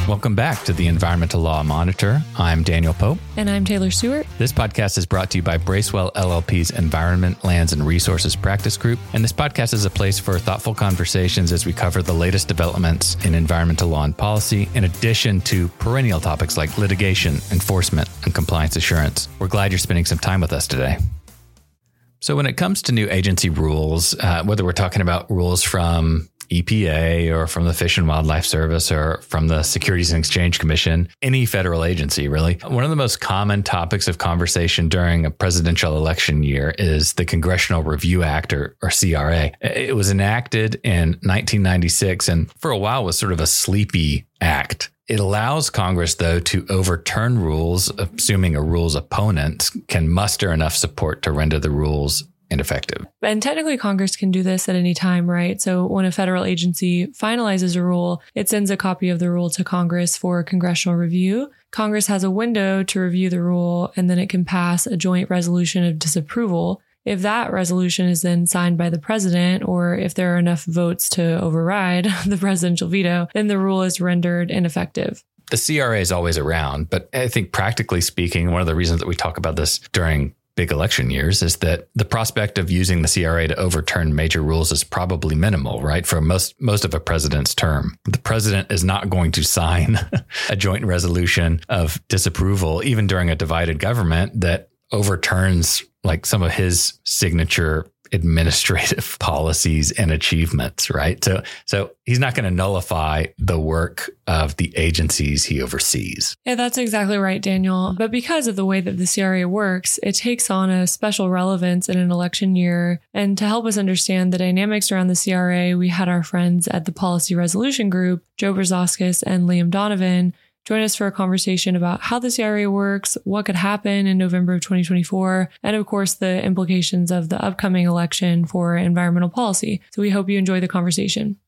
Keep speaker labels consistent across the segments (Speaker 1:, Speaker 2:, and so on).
Speaker 1: Welcome back to the Environmental Law Monitor. I'm Daniel Pope.
Speaker 2: And I'm Taylor Stewart.
Speaker 1: This podcast is brought to you by Bracewell LLP's Environment, Lands, and Resources Practice Group. And this podcast is a place for thoughtful conversations as we cover the latest developments in environmental law and policy, in addition to perennial topics like litigation, enforcement, and compliance assurance. We're glad you're spending some time with us today. So when it comes to new agency rules, whether we're talking about rules from EPA or from the Fish and Wildlife Service or from the Securities and Exchange Commission, any federal agency, really, one of the most common topics of conversation during a presidential election year is the Congressional Review Act, or CRA. It was enacted in 1996 and for a while was sort of a sleepy act. It allows Congress, though, to overturn rules, assuming a rule's opponent can muster enough support to render the rules ineffective.
Speaker 2: And technically, Congress can do this at any time, right? So when a federal agency finalizes a rule, it sends a copy of the rule to Congress for congressional review. Congress has a window to review the rule, and then it can pass a joint resolution of disapproval. If that resolution is then signed by the president, or if there are enough votes to override the presidential veto, then the rule is rendered ineffective.
Speaker 1: The CRA is always around, but I think practically speaking, one of the reasons that we talk about this during big election years is that the prospect of using the CRA to overturn major rules is probably minimal, right? For most of a president's term. The president is not going to sign a joint resolution of disapproval, even during a divided government, that overturns like some of his signature administrative policies and achievements, right? So he's not going to nullify the work of the agencies he oversees.
Speaker 2: Yeah, that's exactly right, Daniel. But because of the way that the CRA works, it takes on a special relevance in an election year. And to help us understand the dynamics around the CRA, we had our friends at the Policy Resolution Group, Joe Berzoskis and Liam Donovan, join us for a conversation about how the CRA works, what could happen in November of 2024, and of course, the implications of the upcoming election for environmental policy. So we hope you enjoy the conversation.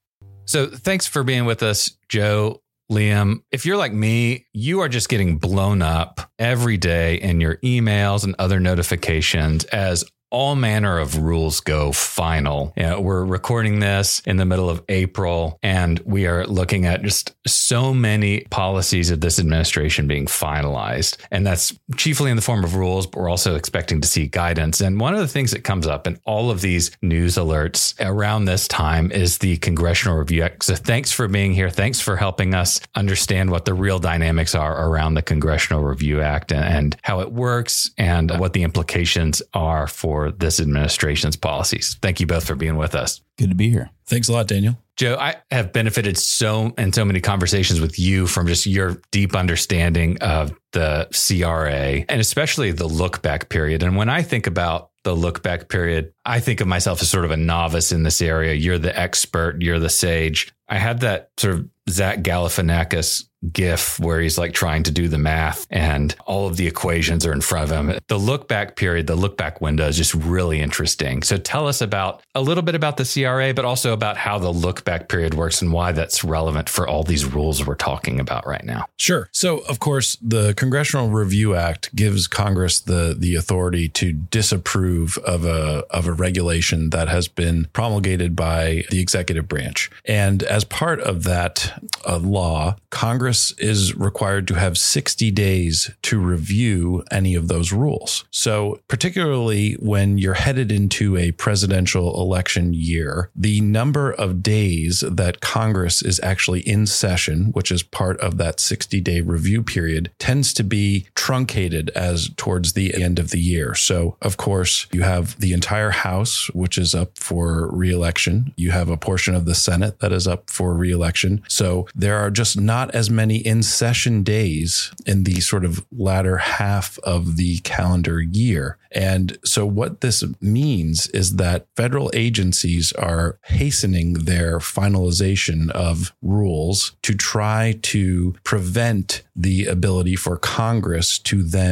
Speaker 1: So thanks for being with us, Joe. Liam, if you're like me, you are just getting blown up every day in your emails and other notifications as all manner of rules go final. We're recording this in the middle of April, and we are looking at just so many policies of this administration being finalized. And that's chiefly in the form of rules, but we're also expecting to see guidance. And one of the things that comes up in all of these news alerts around this time is the Congressional Review Act. So thanks for being here. Thanks for helping us understand what the real dynamics are around the Congressional Review Act and how it works and what the implications are for this administration's policies. Thank you both for being with us.
Speaker 3: Good to be here. Thanks a lot, Daniel.
Speaker 1: Joe, I have benefited so many conversations with you from just your deep understanding of the CRA and especially the look back period. And when I think about the look back period, I think of myself as sort of a novice in this area. You're the expert. You're the sage. I had that sort of Zach Galifianakis gif where he's like trying to do the math and all of the equations are in front of him. The look back period, the look back window is just really interesting. So tell us about a little bit about the CRA, but also about how the look back period works and why that's relevant for all these rules we're talking about right now.
Speaker 3: Sure. So, of course, the Congressional Review Act gives Congress the authority to disapprove of a regulation that has been promulgated by the executive branch. And as part of that law, Congress is required to have 60 days to review any of those rules. So particularly when you're headed into a presidential election year, the number of days that Congress is actually in session, which is part of that 60-day review period, tends to be truncated as towards the end of the year. So, of course, you have the entire House, which is up for re-election. You have a portion of the Senate that is up for re-election. So there are just not as many in-session days in the sort of latter half of the calendar year. And so what this means is that federal agencies are hastening their finalization of rules to try to prevent the ability for Congress to then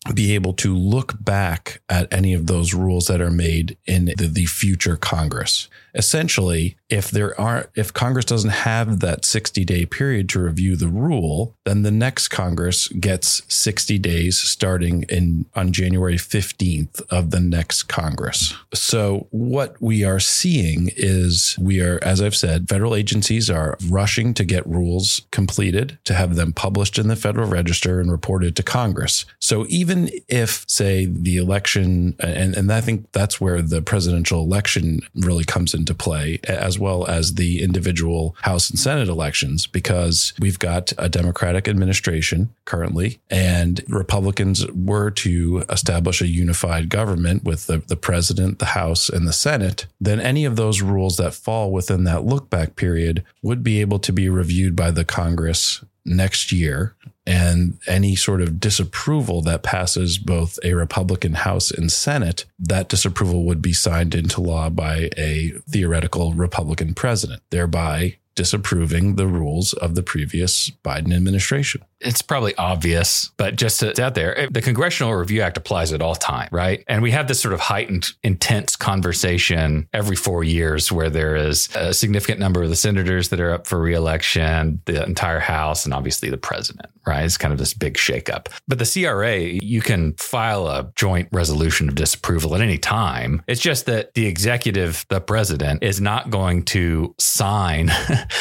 Speaker 3: be able to look back at any of those rules that are made in the future Congress. Essentially, if Congress doesn't have that 60-day period to review the rule, then the next Congress gets 60 days starting on January 15th of the next Congress. So what we are seeing is as I've said, federal agencies are rushing to get rules completed, to have them published in the Federal Register and reported to Congress. So even if, say, the election, and I think that's where the presidential election really comes into play, as well as the individual House and Senate elections, because we've got a Democratic administration currently, and Republicans were to establish a unified government with the president, the House, and the Senate, then any of those rules that fall within that look back period would be able to be reviewed by the Congress next year. And any sort of disapproval that passes both a Republican House and Senate, that disapproval would be signed into law by a theoretical Republican president, thereby disapproving the rules of the previous Biden administration.
Speaker 1: It's probably obvious, but just it's out there. The Congressional Review Act applies at all time, right? And we have this sort of heightened, intense conversation every 4 years where there is a significant number of the senators that are up for re-election, the entire House, and obviously the president, right? It's kind of this big shakeup. But the CRA, you can file a joint resolution of disapproval at any time. It's just that the executive, the president, is not going to sign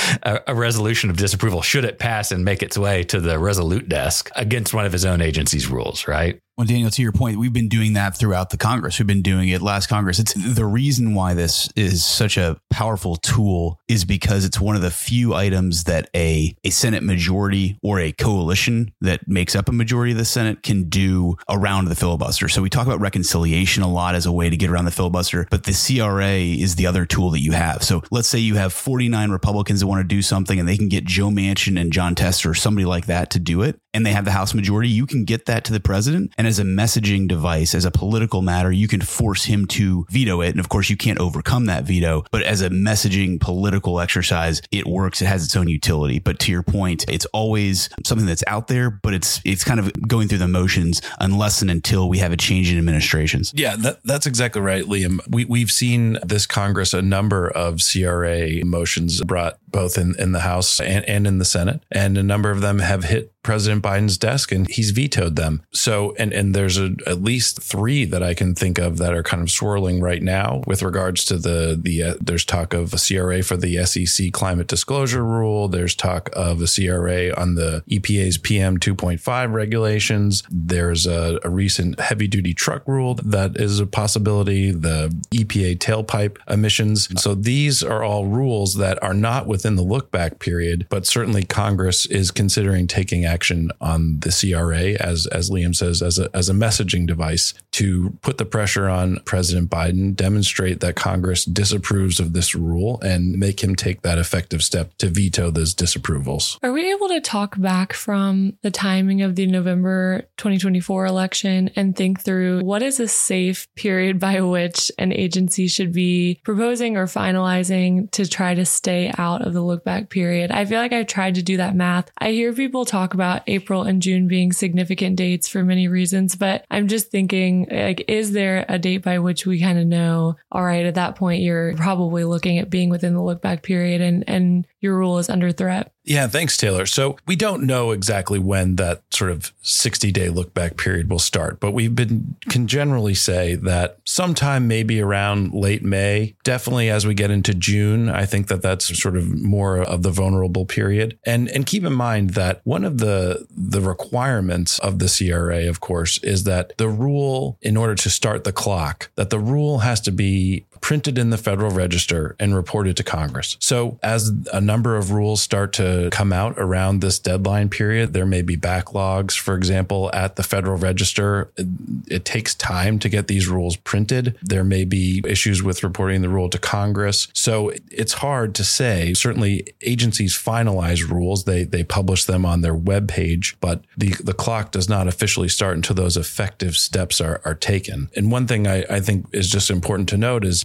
Speaker 1: a resolution of disapproval should it pass and make its way to the resolute desk against one of his own agency's rules, right?
Speaker 4: Well, Daniel, to your point, we've been doing that throughout the Congress. We've been doing it last Congress. It's the reason why this is such a powerful tool is because it's one of the few items that a Senate majority or a coalition that makes up a majority of the Senate can do around the filibuster. So we talk about reconciliation a lot as a way to get around the filibuster, but the CRA is the other tool that you have. So let's say you have 49 Republicans that want to do something and they can get Joe Manchin and John Tester or somebody like that to do it, and they have the House majority. You can get that to the president, and as a messaging device, as a political matter, you can force him to veto it. And of course, you can't overcome that veto, but as a messaging political exercise, it works. It has its own utility. But to your point, it's always something that's out there, but it's kind of going through the motions unless and until we have a change in administrations.
Speaker 3: Yeah, that's exactly right, Liam. We've seen this Congress, a number of CRA motions brought both in the House and in the Senate, and a number of them have hit President Biden's desk and he's vetoed them. So, and there's at least 3 that I can think of that are kind of swirling right now with regards to there's talk of a CRA for the SEC climate disclosure rule. There's talk of a CRA on the EPA's PM 2.5 regulations. There's a recent heavy duty truck rule that is a possibility, the EPA tailpipe emissions. So these are all rules that are not within the look back period, but certainly Congress is considering taking action on the CRA, as Liam says, as a messaging device to put the pressure on President Biden, demonstrate that Congress disapproves of this rule, and make him take that effective step to veto those disapprovals.
Speaker 2: Are we able to talk back from the timing of the November 2024 election and think through what is a safe period by which an agency should be proposing or finalizing to try to stay out of the look back period? I feel like I've tried to do that math. I hear people talk about April and June being significant dates for many reasons, but I'm just thinking, like, is there a date by which we kind of know, all right, at that point, you're probably looking at being within the look back period and your rule is under threat?
Speaker 3: Yeah, thanks, Taylor. So we don't know exactly when that sort of 60-day look back period will start, but can generally say that sometime maybe around late May, definitely as we get into June. I think that's sort of more of the vulnerable period. And keep in mind that one of the requirements of the CRA, of course, is that the rule, in order to start the clock, that the rule has to be printed in the Federal Register and reported to Congress. So as a number of rules start to come out around this deadline period, there may be backlogs, for example, at the Federal Register. It takes time to get these rules printed. There may be issues with reporting the rule to Congress. So it's hard to say. Certainly agencies finalize rules. They publish them on their webpage, but the clock does not officially start until those effective steps are taken. And one thing I think is just important to note is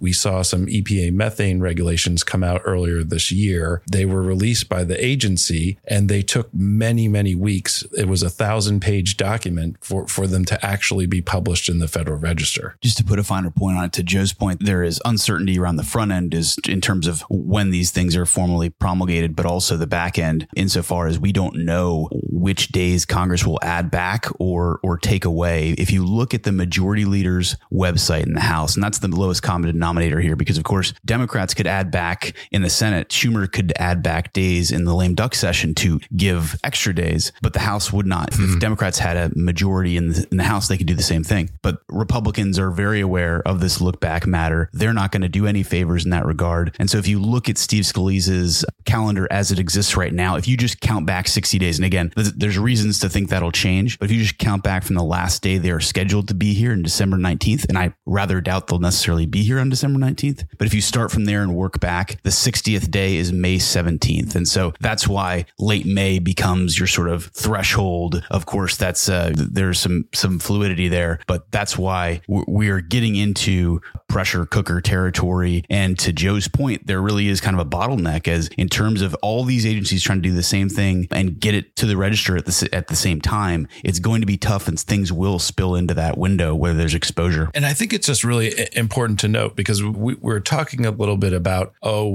Speaker 3: We saw some EPA methane regulations come out earlier this year. They were released by the agency and they took many, many weeks. It was a 1,000-page document for them to actually be published in the Federal Register.
Speaker 4: Just to put a finer point on it, to Joe's point, there is uncertainty around the front end is in terms of when these things are formally promulgated, but also the back end insofar as we don't know which days Congress will add back or take away. If you look at the majority leader's website in the House, and that's the lowest common denominator here, because of course, Democrats could add back in the Senate. Schumer could add back days in the lame duck session to give extra days, but the House would not. If Democrats had a majority in the House, they could do the same thing. But Republicans are very aware of this look back matter. They're not going to do any favors in that regard. And so if you look at Steve Scalise's calendar as it exists right now, if you just count back 60 days, and again, there's reasons to think that'll change, but if you just count back from the last day they are scheduled to be here in December 19th, and I rather doubt they'll necessarily be here on December 19th, but if you start from there and work back, the 60th day is May 17th. And so that's why late May becomes your sort of threshold. Of course, that's there's some fluidity there, but that's why we are getting into pressure cooker territory. And to Joe's point, there really is kind of a bottleneck as in terms of all these agencies trying to do the same thing and get it to the register at the same time. It's going to be tough and things will spill into that window where there's exposure.
Speaker 3: And I think it's just really important to note because we're talking a little bit about,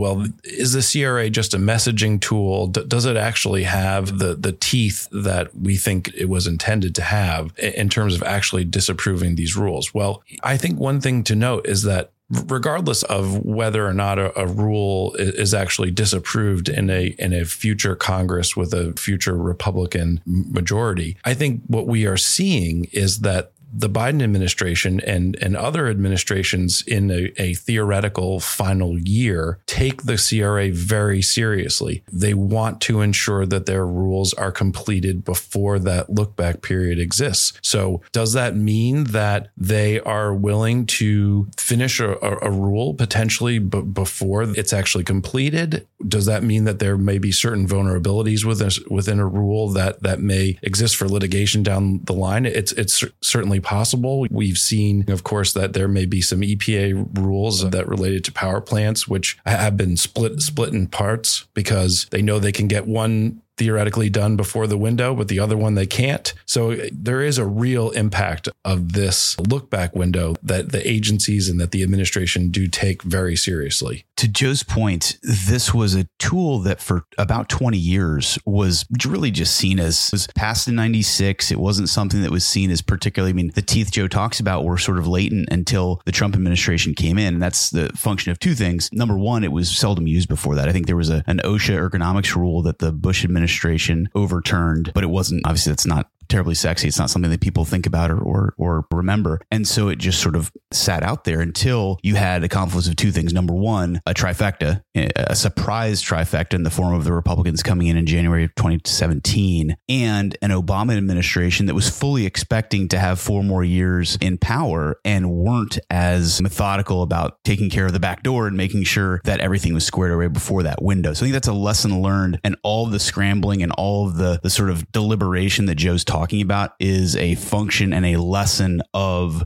Speaker 3: is the CRA just a messaging tool? Does it actually have the teeth that we think it was intended to have in terms of actually disapproving these rules? Well, I think one thing to note is that regardless of whether or not a rule is actually disapproved in a future Congress with a future Republican majority, I think what we are seeing is that the Biden administration and other administrations in a theoretical final year take the CRA very seriously. They want to ensure that their rules are completed before that look back period exists. So does that mean that they are willing to finish a rule potentially before it's actually completed? Does that mean that there may be certain vulnerabilities within a rule that may exist for litigation down the line? It's certainly possible. We've seen, of course, that there may be some EPA rules that related to power plants, which have been split in parts because they know they can get one theoretically done before the window, but the other one they can't. So there is a real impact of this look back window that the agencies and that the administration do take very seriously.
Speaker 4: To Joe's point, this was a tool that for about 20 years was really just seen as was passed in 96. It wasn't something that was seen as particularly, the teeth Joe talks about were sort of latent until the Trump administration came in. And that's the function of two things. Number one, it was seldom used before that. I think there was an OSHA ergonomics rule that the Bush administration overturned, but it wasn't, obviously that's not terribly sexy. It's not something that people think about or remember. And so it just sort of sat out there until you had a confluence of two things. Number one, a trifecta, a surprise trifecta in the form of the Republicans coming in January of 2017 and an Obama administration that was fully expecting to have 4 more years in power and weren't as methodical about taking care of the back door and making sure that everything was squared away before that window. So I think that's a lesson learned, and all of the scrambling and all of the sort of deliberation that Joe's talking about is a function and a lesson of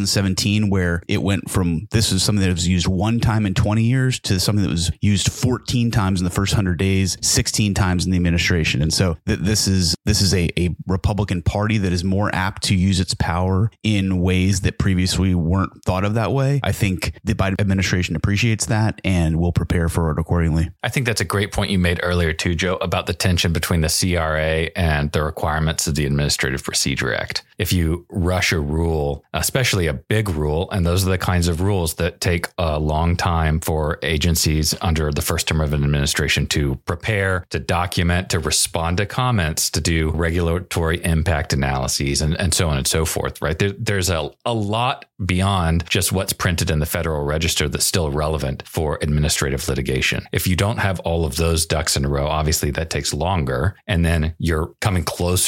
Speaker 4: 2017, where it went from this is something that was used one time in 20 years to something that was used 14 times in the first 100 days, 16 times in the administration. And so this is a Republican Party that is more apt to use its power in ways that previously weren't thought of that way. I think the Biden administration appreciates that and will prepare for it accordingly.
Speaker 1: I think that's a great point you made earlier too, Joe, about the tension between the CRA and the requirements of the Administrative Procedure Act. If you rush a rule, especially a big rule, and those are the kinds of rules that take a long time for agencies under the first term of an administration to prepare, to document, to respond to comments, to do regulatory impact analyses, and so on and so forth, right? There's a lot beyond just what's printed in the Federal Register that's still relevant for administrative litigation. If you don't have all of those ducks in a row, obviously that takes longer, and then you're coming closer to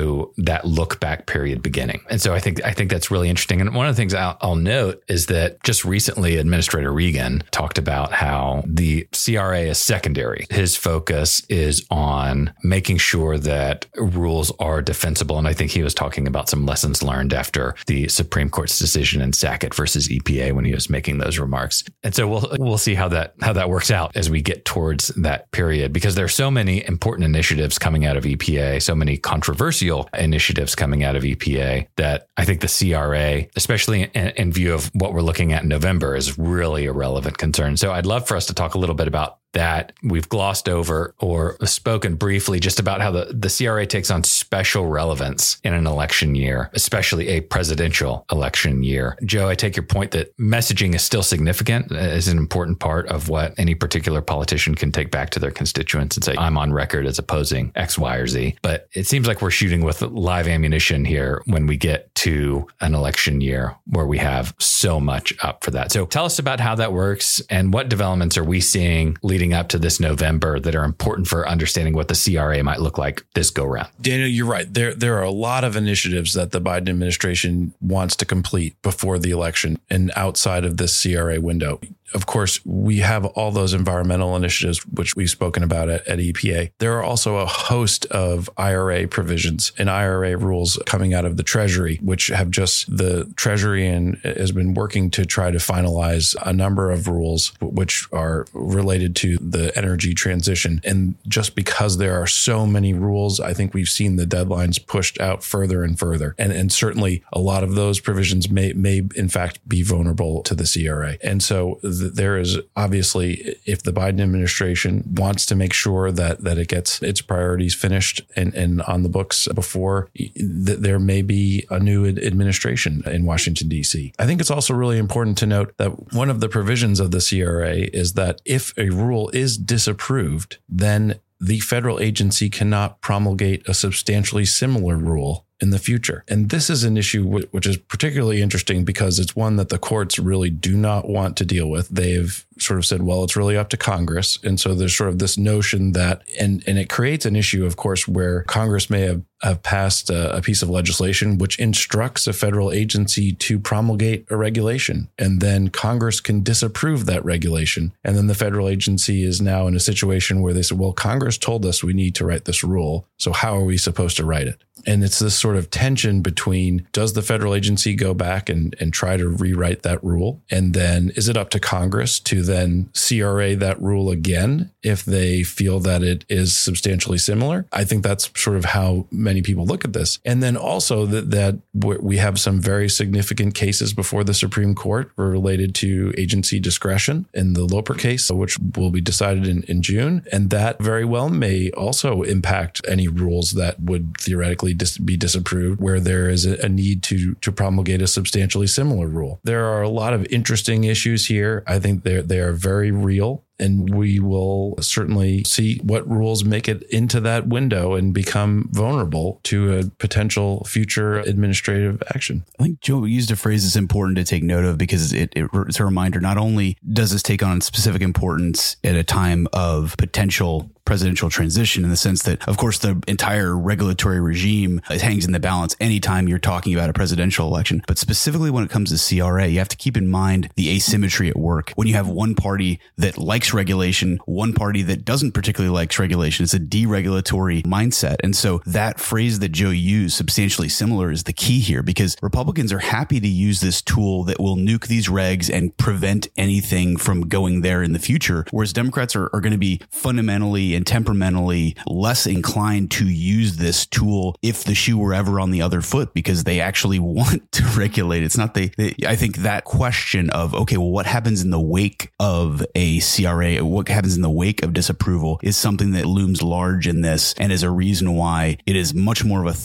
Speaker 1: to that look back period beginning. And so I think that's really interesting. And one of the things I'll note is that just recently, Administrator Regan talked about how the CRA is secondary. His focus is on making sure that rules are defensible. And I think he was talking about some lessons learned after the Supreme Court's decision in Sackett versus EPA when he was making those remarks. And so we'll see how that works out as we get towards that period, because there are so many important initiatives coming out of EPA, so many controversial initiatives coming out of EPA, that I think the CRA, especially in view of what we're looking at in November, is really a relevant concern. So I'd love for us to talk a little bit about that. We've glossed over or spoken briefly just about how the CRA takes on special relevance in an election year, especially a presidential election year. Joe, I take your point that messaging is still significant, is an important part of what any particular politician can take back to their constituents and say, I'm on record as opposing X, Y, or Z. But it seems like we're shooting with live ammunition here when we get to an election year where we have so much up for that. So tell us about how that works and what developments are we seeing leading up to this November that are important for understanding what the CRA might look like this go round.
Speaker 3: Daniel, you're right. There are a lot of initiatives that the Biden administration wants to complete before the election and outside of this CRA window. Of course, we have all those environmental initiatives, which we've spoken about at EPA. There are also a host of IRA provisions and IRA rules coming out of the Treasury, which have the Treasury has been working to try to finalize a number of rules which are related to the energy transition. And just because there are so many rules, I think we've seen the deadlines pushed out further and further. And certainly a lot of those provisions may in fact be vulnerable to the CRA. And so there is obviously, if the Biden administration wants to make sure that it gets its priorities finished and on the books before there may be a new administration in Washington, D.C. I think it's also really important to note that one of the provisions of the CRA is that if a rule is disapproved, then the federal agency cannot promulgate a substantially similar rule in the future. And this is an issue which is particularly interesting because it's one that the courts really do not want to deal with. They've sort of said, well, it's really up to Congress. And so there's sort of this notion that, and it creates an issue, of course, where Congress may have passed a piece of legislation which instructs a federal agency to promulgate a regulation. And then Congress can disapprove that regulation. And then the federal agency is now in a situation where they say, well, Congress told us we need to write this rule. So how are we supposed to write it? And it's this sort of tension between, does the federal agency go back and try to rewrite that rule? And then is it up to Congress to then CRA that rule again if they feel that it is substantially similar? I think that's sort of how many people look at this. And then also that we have some very significant cases before the Supreme Court related to agency discretion in the Loper case, which will be decided in June. And that very well may also impact any rules that would theoretically be disapproved where there is a need to promulgate a substantially similar rule. There are a lot of interesting issues here. I think they are very real. And we will certainly see what rules make it into that window and become vulnerable to a potential future administrative action.
Speaker 4: I think Joe used a phrase that's important to take note of because it's a reminder. Not only does this take on specific importance at a time of potential presidential transition in the sense that, of course, the entire regulatory regime hangs in the balance anytime you're talking about a presidential election. But specifically when it comes to CRA, you have to keep in mind the asymmetry at work. When you have one party that likes regulation, one party that doesn't particularly like regulation, it's a deregulatory mindset. And so that phrase that Joe used, substantially similar, is the key here because Republicans are happy to use this tool that will nuke these regs and prevent anything from going there in the future. Whereas Democrats are going to be fundamentally and temperamentally less inclined to use this tool if the shoe were ever on the other foot because they actually want to regulate. It's not I think that question of, okay, well, what happens in the wake of a CRA, what happens in the wake of disapproval is something that looms large in this and is a reason why it is much more of a threat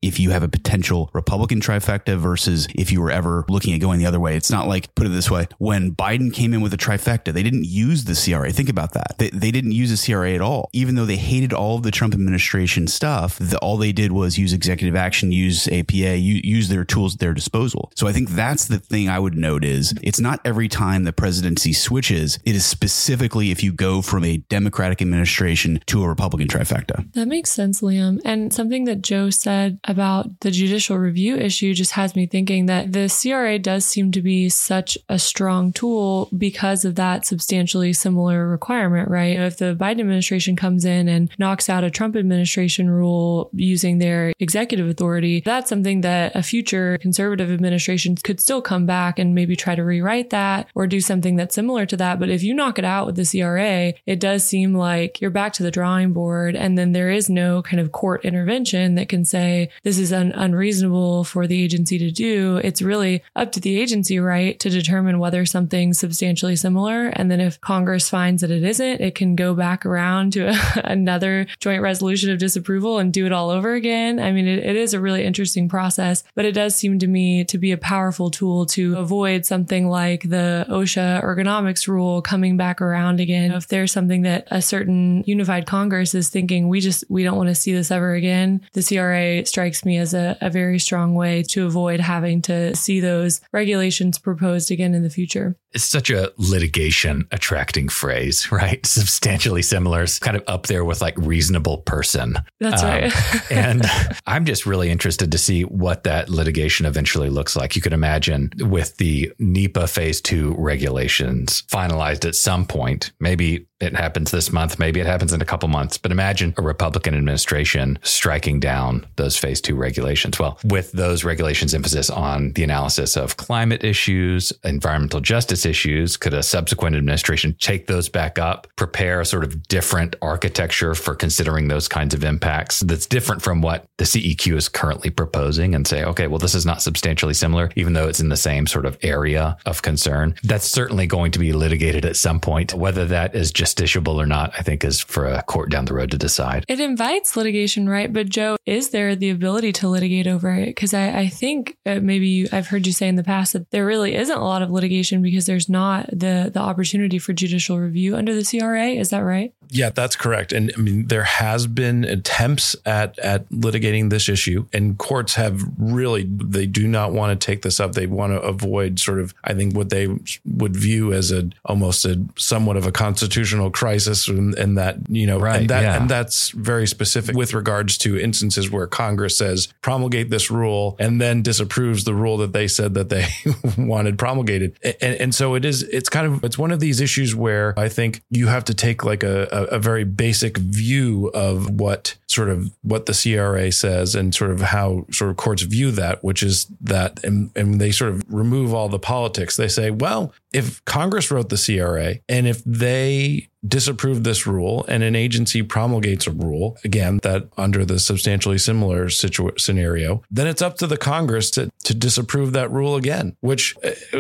Speaker 4: if you have a potential Republican trifecta versus if you were ever looking at going the other way. It's not like, put it this way, when Biden came in with a trifecta, they didn't use the CRA. Think about that. They didn't use the CRA at all. Even though they hated all of the Trump administration stuff, all they did was use executive action, use APA, use their tools at their disposal. So I think that's the thing I would note is it's not every time the presidency switches. It is specifically if you go from a Democratic administration to a Republican trifecta.
Speaker 2: That makes sense, Liam. And something that Joe said about the judicial review issue just has me thinking that the CRA does seem to be such a strong tool because of that substantially similar requirement, right? If the Biden administration comes in and knocks out a Trump administration rule using their executive authority, that's something that a future conservative administration could still come back and maybe try to rewrite that or do something that's similar to that. But if you knock it out with the CRA, it does seem like you're back to the drawing board, and then there is no kind of court intervention that can say this is unreasonable for the agency to do. It's really up to the agency, right, to determine whether something's substantially similar. And then if Congress finds that it isn't, it can go back around to another joint resolution of disapproval and do it all over again. I mean, it is a really interesting process, but it does seem to me to be a powerful tool to avoid something like the OSHA ergonomics rule coming back around again. If there's something that a certain unified Congress is thinking, we don't want to see this ever again, the CRA strikes me as a very strong way to avoid having to see those regulations proposed again in the future.
Speaker 1: It's such a litigation attracting phrase, right? Substantially similar, is kind of up there with like reasonable person.
Speaker 2: That's right.
Speaker 1: And I'm just really interested to see what that litigation eventually looks like. You could imagine with the NEPA phase 2 regulations finalized at some point, maybe it happens this month, maybe it happens in a couple months, but imagine a Republican administration striking down those phase 2 regulations. Well, with those regulations emphasis on the analysis of climate issues, environmental justice issues, could a subsequent administration take those back up, prepare a sort of different architecture for considering those kinds of impacts that's different from what the CEQ is currently proposing and say, okay, well, this is not substantially similar, even though it's in the same sort of area of concern. That's certainly going to be litigated at some point. Whether that is justiciable or not, I think is for a court down the road to decide.
Speaker 2: It invites litigation, right? But Joe, is there the ability to litigate over it? Because I think I've heard you say in the past that there really isn't a lot of litigation because there's not the opportunity for judicial review under the CRA. Is that right?
Speaker 3: Yeah, that's correct. And I mean, there has been attempts at litigating this issue, and courts have really, they do not want to take this up. They want to avoid sort of, I think, what they would view as almost somewhat of a constitutional crisis, and that, you know,
Speaker 1: right,
Speaker 3: and that's very specific with regards to instances where Congress says promulgate this rule and then disapproves the rule that they said that they wanted promulgated. And so it's one of these issues where I think you have to take like a very basic view of what the CRA says and sort of how sort of courts view that, which is that, and they sort of remove all the politics. They say, well, if Congress wrote the CRA and if they disapprove this rule and an agency promulgates a rule, again, that under the substantially similar scenario, then it's up to the Congress to disapprove that rule again, which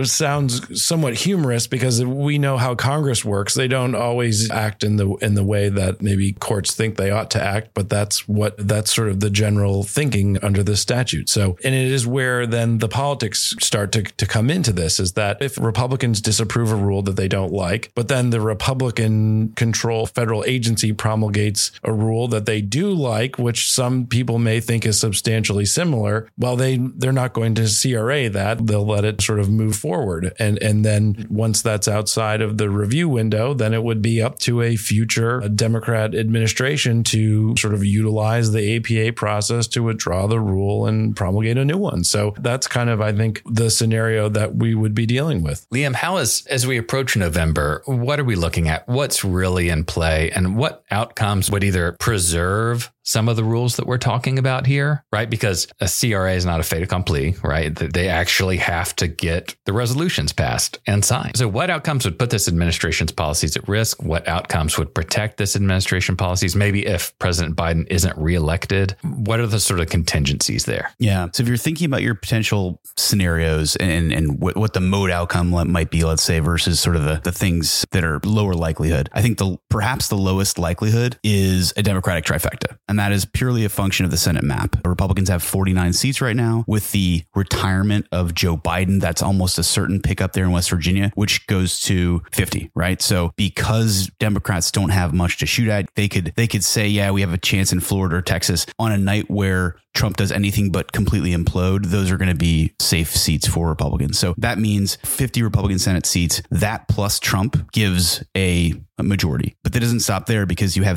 Speaker 3: sounds somewhat humorous because we know how Congress works. They don't always act in the way that maybe courts think they ought to act, but that's sort of the general thinking under this statute. So, and it is where then the politics start to come into this, is that if Republicans disapprove a rule that they don't like, but then the Republican control federal agency promulgates a rule that they do like, which some people may think is substantially similar, well, they're not going to CRA that. They'll let it sort of move forward. And then once that's outside of the review window, then it would be up to a future Democrat administration to sort of utilize the APA process to withdraw the rule and promulgate a new one. So that's kind of, I think, the scenario that we would be dealing with.
Speaker 1: Liam, as we approach November, what are we looking at? What's really in play, and what outcomes would either preserve some of the rules that we're talking about here, right? Because a CRA is not a fait accompli, right? They actually have to get the resolutions passed and signed. So what outcomes would put this administration's policies at risk? What outcomes would protect this administration policies? Maybe if President Biden isn't reelected, what are the sort of contingencies there?
Speaker 4: Yeah. So if you're thinking about your potential scenarios and what the mode outcome might be, let's say, versus sort of the things that are lower likelihood, I think perhaps the lowest likelihood is a Democratic trifecta. And that is purely a function of the Senate map. The Republicans have 49 seats right now. With the retirement of Joe Biden, that's almost a certain pickup there in West Virginia, which goes to 50, right? So because Democrats don't have much to shoot at, they could say, yeah, we have a chance in Florida or Texas on a night where Trump does anything but completely implode. Those are going to be safe seats for Republicans. So that means 50 Republican Senate seats. That plus Trump gives a majority. But that doesn't stop there, because you have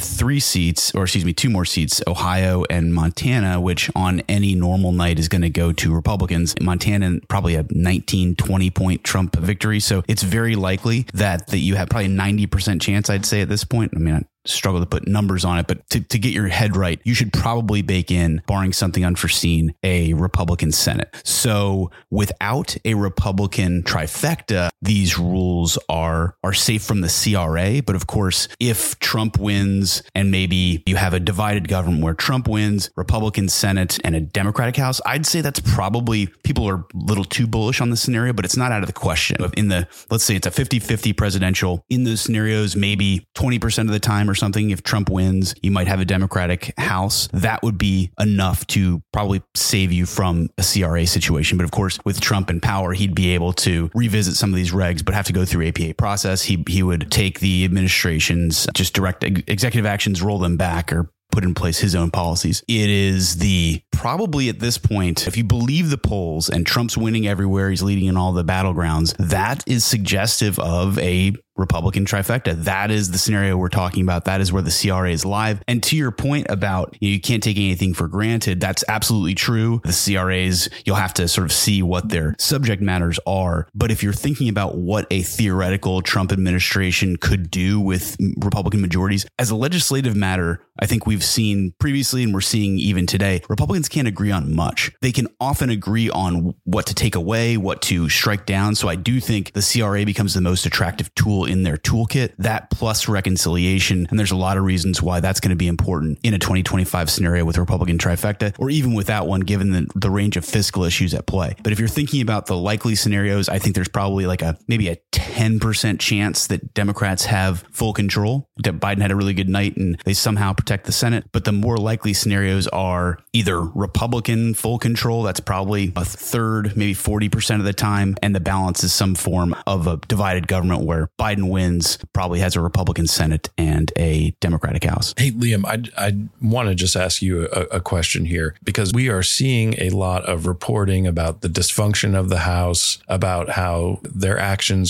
Speaker 4: two more seats, Ohio and Montana, which on any normal night is going to go to Republicans. Montana probably a 19, 20 point Trump victory. So it's very likely that you have probably a 90% chance, I'd say at this point. I mean, I struggle to put numbers on it, but to get your head right, you should probably bake in, barring something unforeseen, a Republican Senate. So without a Republican trifecta, these rules are safe from the CRA. But of course, if Trump wins and maybe you have a divided government where Trump wins, Republican Senate and a Democratic House, I'd say that's probably, people are a little too bullish on this scenario, but it's not out of the question. Let's say it's a 50-50 presidential. In those scenarios, maybe 20% of the time or something, if Trump wins, you might have a Democratic House. That would be enough to probably save you from a CRA situation. But of course, with Trump in power, he'd be able to revisit some of these regs, but have to go through APA process. He would take the administration's just direct executive actions, roll them back, or put in place his own policies. It is probably at this point, if you believe the polls and Trump's winning everywhere, he's leading in all the battlegrounds, that is suggestive of a Republican trifecta. That is the scenario we're talking about. That is where the CRA is live. And to your point about you can't take anything for granted, that's absolutely true. The CRAs, you'll have to sort of see what their subject matters are. But if you're thinking about what a theoretical Trump administration could do with Republican majorities, as a legislative matter, I think we've seen previously and we're seeing even today, Republicans can't agree on much. They can often agree on what to take away, what to strike down. So I do think the CRA becomes the most attractive tool in their toolkit, that plus reconciliation. And there's a lot of reasons why that's going to be important in a 2025 scenario with a Republican trifecta, or even without one, given the range of fiscal issues at play. But if you're thinking about the likely scenarios, I think there's probably maybe a 10% chance that Democrats have full control. Biden had a really good night and they somehow protect the Senate. But the more likely scenarios are either Republican full control, that's probably a third, maybe 40% of the time. And the balance is some form of a divided government where Biden wins, probably has a Republican Senate and a Democratic House.
Speaker 3: Hey, Liam, I want to just ask you a question here, because we are seeing a lot of reporting about the dysfunction of the House, about how their actions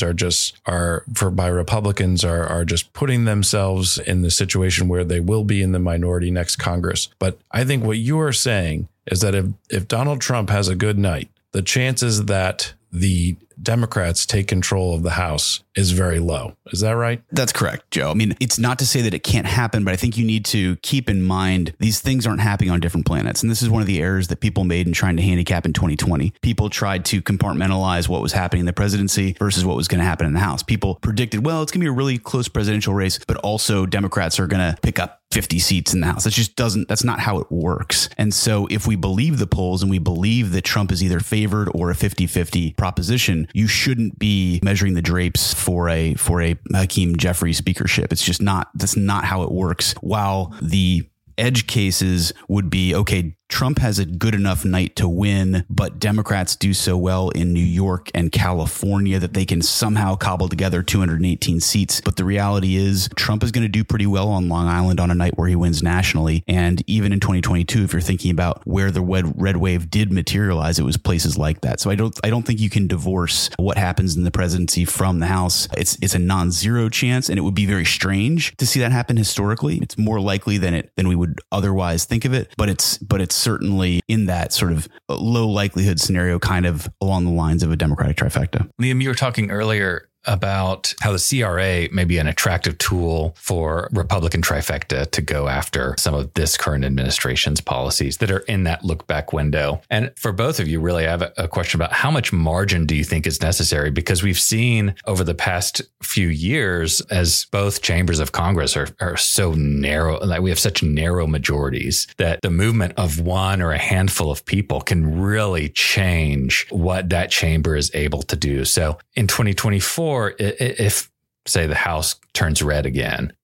Speaker 3: by Republicans are just putting themselves in the situation where they will be in the minority next Congress. But I think what you are saying is that if Donald Trump has a good night, the chances that the Democrats take control of the House is very low. Is that right?
Speaker 4: That's correct, Joe. I mean, it's not to say that it can't happen, but I think you need to keep in mind these things aren't happening on different planets. And this is one of the errors that people made in trying to handicap in 2020. People tried to compartmentalize what was happening in the presidency versus what was going to happen in the House. People predicted, well, it's going to be a really close presidential race, but also Democrats are going to pick up 50 seats in the House. That's not how it works. And so if we believe the polls and we believe that Trump is either favored or a 50-50 proposition, you shouldn't be measuring the drapes for a Hakeem Jeffries speakership. That's not how it works. While the edge cases would be, okay, Trump has a good enough night to win, but Democrats do so well in New York and California that they can somehow cobble together 218 seats. But the reality is Trump is going to do pretty well on Long Island on a night where he wins nationally. And even in 2022, if you're thinking about where the red wave did materialize, it was places like that. So I don't think you can divorce what happens in the presidency from the House. It's a non-zero chance, and it would be very strange to see that happen historically. It's more likely than we would otherwise think of it, but it's certainly in that sort of low likelihood scenario, kind of along the lines of a Democratic trifecta.
Speaker 1: Liam, you were talking earlier about how the CRA may be an attractive tool for Republican trifecta to go after some of this current administration's policies that are in that look back window. And for both of you, really, I have a question about how much margin do you think is necessary? Because we've seen over the past few years, as both chambers of Congress are so narrow, like we have such narrow majorities, that the movement of one or a handful of people can really change what that chamber is able to do. So in 2024, if, say, the House turns red again,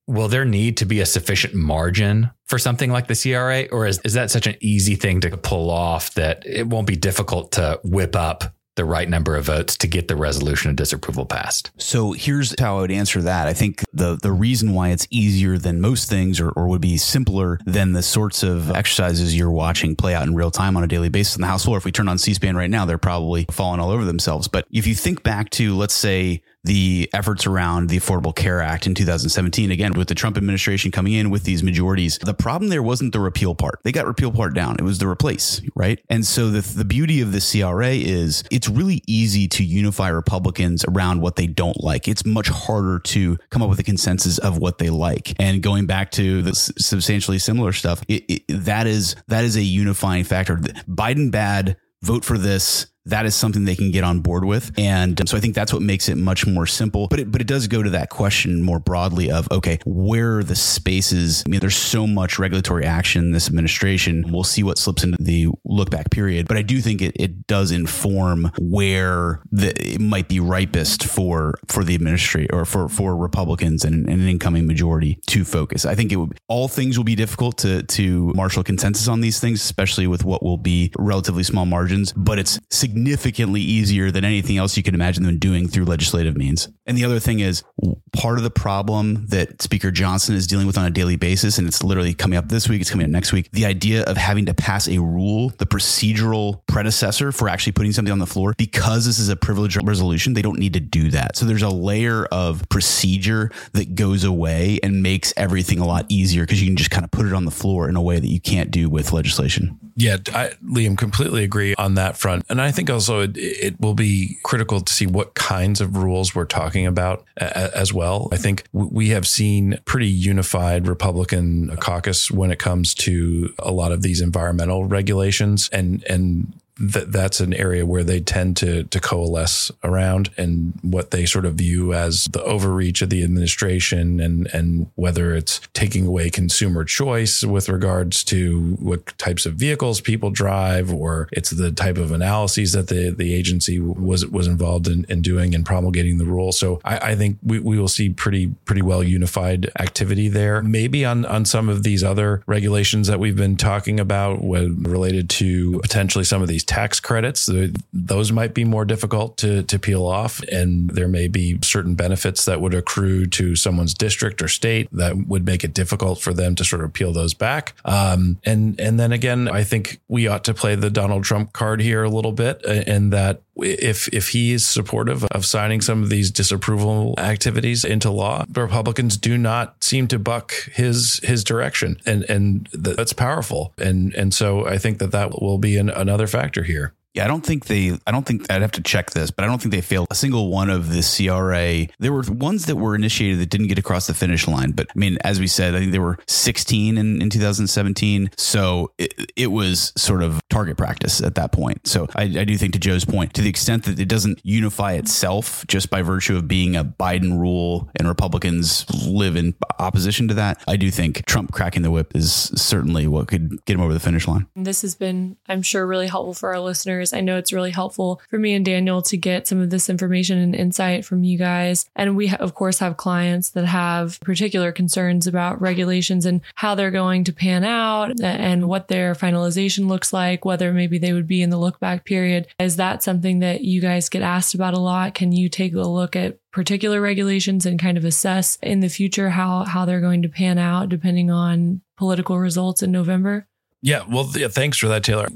Speaker 1: will there need to be a sufficient margin for something like the CRA? Or is that such an easy thing to pull off that it won't be difficult to whip up the right number of votes to get the resolution of disapproval passed?
Speaker 4: So here's how I would answer that. I think the reason why it's easier than most things or would be simpler than the sorts of exercises you're watching play out in real time on a daily basis in the House floor. If we turn on C-SPAN right now, they're probably falling all over themselves. But if you think back to, let's say, the efforts around the Affordable Care Act in 2017, again, with the Trump administration coming in with these majorities, the problem there wasn't the repeal part. They got repeal part down. It was the replace, right? And so the beauty of the CRA is it's really easy to unify Republicans around what they don't like. It's much harder to come up with a consensus of what they like. And going back to the substantially similar stuff, that is a unifying factor. Biden bad, vote for this. That is something they can get on board with. And so I think that's what makes it much more simple. But it does go to that question more broadly of, okay, where are the spaces? I mean, there's so much regulatory action in this administration. We'll see what slips into the look back period. But I do think it does inform where it might be ripest for the administration or for Republicans and an incoming majority to focus. I think all things will be difficult to marshal consensus on these things, especially with what will be relatively small margins. But it's significantly easier than anything else you can imagine them doing through legislative means. And the other thing is, part of the problem that Speaker Johnson is dealing with on a daily basis, and it's literally coming up this week, it's coming up next week, the idea of having to pass a rule, the procedural predecessor for actually putting something on the floor, because this is a privileged resolution, they don't need to do that. So there's a layer of procedure that goes away and makes everything a lot easier because you can just kind of put it on the floor in a way that you can't do with legislation.
Speaker 3: Yeah, Liam, completely agree on that front. And I think also it will be critical to see what kinds of rules we're talking about as well. I think we have seen pretty unified Republican caucus when it comes to a lot of these environmental regulations, and that's an area where they tend to coalesce around, and what they sort of view as the overreach of the administration, and whether it's taking away consumer choice with regards to what types of vehicles people drive, or it's the type of analyses that the agency was involved in doing and promulgating the rule. So I think we will see pretty well unified activity there. Maybe on some of these other regulations that we've been talking about related to potentially some of these tax credits, those might be more difficult to peel off. And there may be certain benefits that would accrue to someone's district or state that would make it difficult for them to sort of peel those back. And then again, I think we ought to play the Donald Trump card here a little bit, in that if he is supportive of signing some of these disapproval activities into law, the Republicans do not seem to buck his direction, and that's powerful. And so I think that will be another factor here.
Speaker 4: Yeah, I don't think I'd have to check this, but I don't think they failed a single one of the CRA. There were ones that were initiated that didn't get across the finish line. But I mean, as we said, I think there were 16 in 2017. So it was sort of target practice at that point. So I do think, to Joe's point, to the extent that it doesn't unify itself just by virtue of being a Biden rule and Republicans live in opposition to that, I do think Trump cracking the whip is certainly what could get him over the finish line.
Speaker 2: This has been, I'm sure, really helpful for our listeners. I know it's really helpful for me and Daniel to get some of this information and insight from you guys. And we, of course, have clients that have particular concerns about regulations and how they're going to pan out and what their finalization looks like, whether maybe they would be in the look back period. Is that something that you guys get asked about a lot? Can you take a look at particular regulations and kind of assess in the future how they're going to pan out depending on political results in November?
Speaker 3: Yeah, well, thanks for that, Taylor.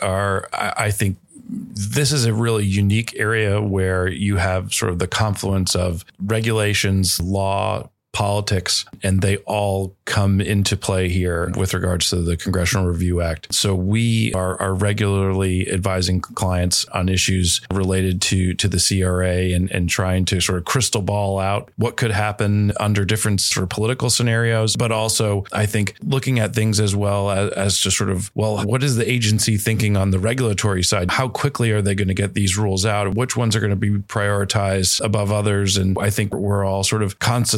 Speaker 3: I think this is a really unique area where you have sort of the confluence of regulations, law, politics, and they all come into play here with regards to the Congressional Review Act. So we are regularly advising clients on issues related to the CRA and trying to sort of crystal ball out what could happen under different sort of political scenarios. But also, I think looking at things as well as to sort of, well, what is the agency thinking on the regulatory side? How quickly are they going to get these rules out? Which ones are going to be prioritized above others? And I think we're all sort of constantly looking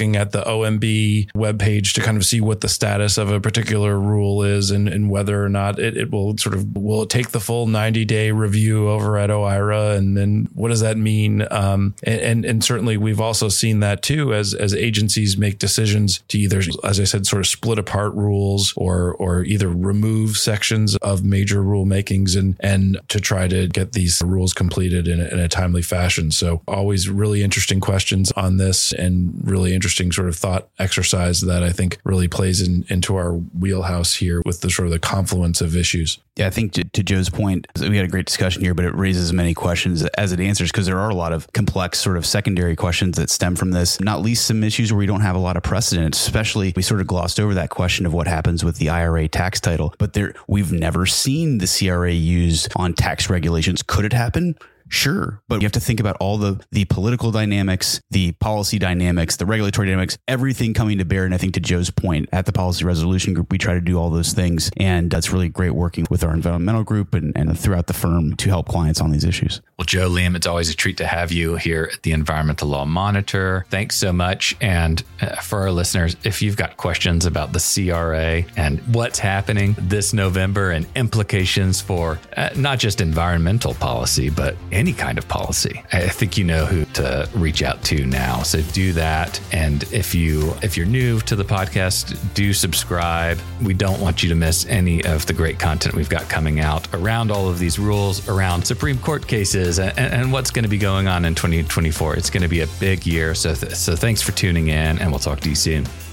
Speaker 3: looking at the OMB webpage to kind of see what the status of a particular rule is and whether or not it will will it take the full 90-day review over at OIRA, and then what does that mean? And certainly we've also seen that too as agencies make decisions to either, as I said, sort of split apart rules or either remove sections of major rulemakings and to try to get these rules completed in a timely fashion. So always really interesting questions on this, and really interesting sort of thought exercise that I think really plays into our wheelhouse here with the sort of the confluence of issues.
Speaker 4: Yeah, I think to Joe's point, we had a great discussion here, but it raises as many questions as it answers, because there are a lot of complex sort of secondary questions that stem from this, not least some issues where we don't have a lot of precedent. Especially, we sort of glossed over that question of what happens with the IRA tax title, but we've never seen the CRA used on tax regulations. Could it happen? Sure. But you have to think about all the political dynamics, the policy dynamics, the regulatory dynamics, everything coming to bear. And I think to Joe's point, at the Policy Resolution Group, we try to do all those things. And that's really great working with our environmental group and throughout the firm to help clients on these issues.
Speaker 1: Well, Joe, Liam, it's always a treat to have you here at the Environmental Law Monitor. Thanks so much. And for our listeners, if you've got questions about the CRA and what's happening this November and implications for not just environmental policy, but any kind of policy, I think you know who to reach out to now. So do that. And if you're new to the podcast, do subscribe. We don't want you to miss any of the great content we've got coming out around all of these rules, around Supreme Court cases, and what's going to be going on in 2024. It's going to be a big year. So thanks for tuning in, and we'll talk to you soon.